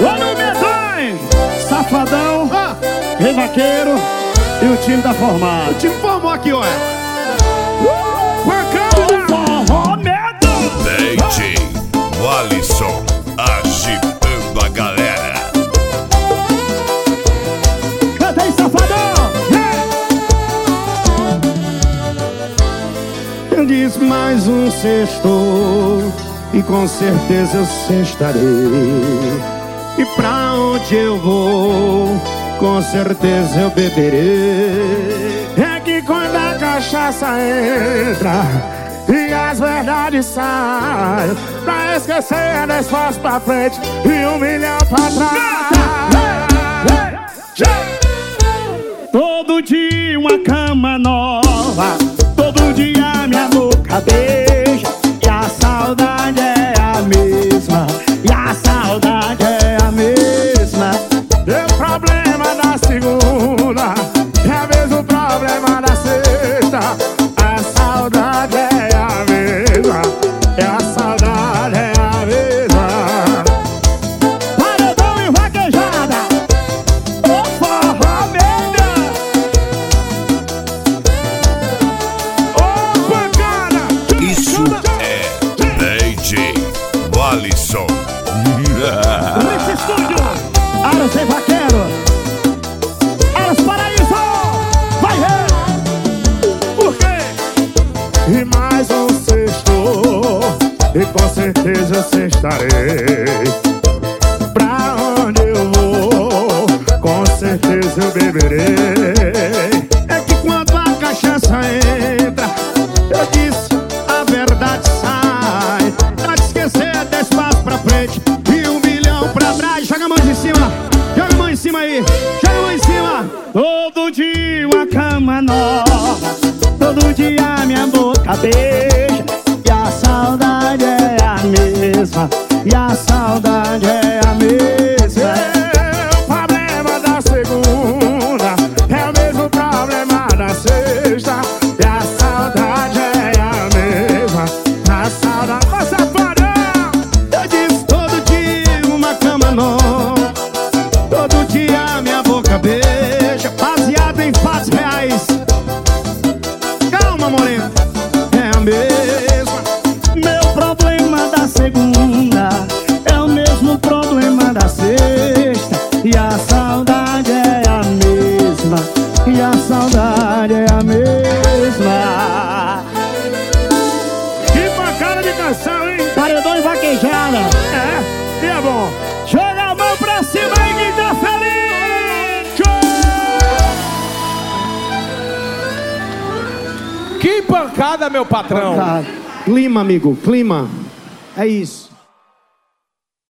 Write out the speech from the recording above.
Olha o medonho, Safadão, Rei Vaqueiro e o time tá formado. O time formou aqui, olha. Forró medonho. DJ Alisson agitando a galera. Canta aí, Safadão. Eu disse mais um sexto e com certeza eu sextarei. E pra onde eu vou, com certeza eu beberei. É que quando a cachaça entra e as verdades saem, pra esquecer é 10 passos pra frente e 1 milhão pra trás. Todo dia uma cama nova, todo dia minha boca beija, e a saudade é a mesma, e a saudade é a mesma. O problema da segunda é o mesmo problema da sexta. A saudade é a mesma, e a saudade é a mesma. Paredão e vaquejada, o forró medonho. Ô, pancada! Isso é DJ Alisson. Nesse estúdio, Aras Rei Vaqueiro, Aras Paraíso, vai ver. Por quê? E mais um sexto, e com certeza eu sextarei. Pra onde eu vou, com certeza eu beberei. É que quando a cachaça entra, eu disse, a verdade sai. Pra te esquecer, 10 passos pra frente e 1 milhão pra trás. Joga a mão de cima, joga a mão em cima aí, joga a mão em cima. Todo dia uma cama nova, todo dia minha boca beija, e a saudade é a mesma, e a saudade é a mesma. O problema da segunda é o mesmo problema da sexta. E a saudade é a mesma, a saudade... Ô, Safadão! Eu disse todo dia uma cama nova, todo dia minha boca beija, baseado em fatos reais. Calma, moreno, é a mesma. Meu problema da segunda é o mesmo problema da sexta, e a saudade é a mesma, e a saudade é a mesma. Que pancada de canção, hein? Paredão e vaquejada, É, e é bom. joga a mão pra cima aí quem tá feliz. Que pancada, meu patrão! Clima, amigo, clima. É isso.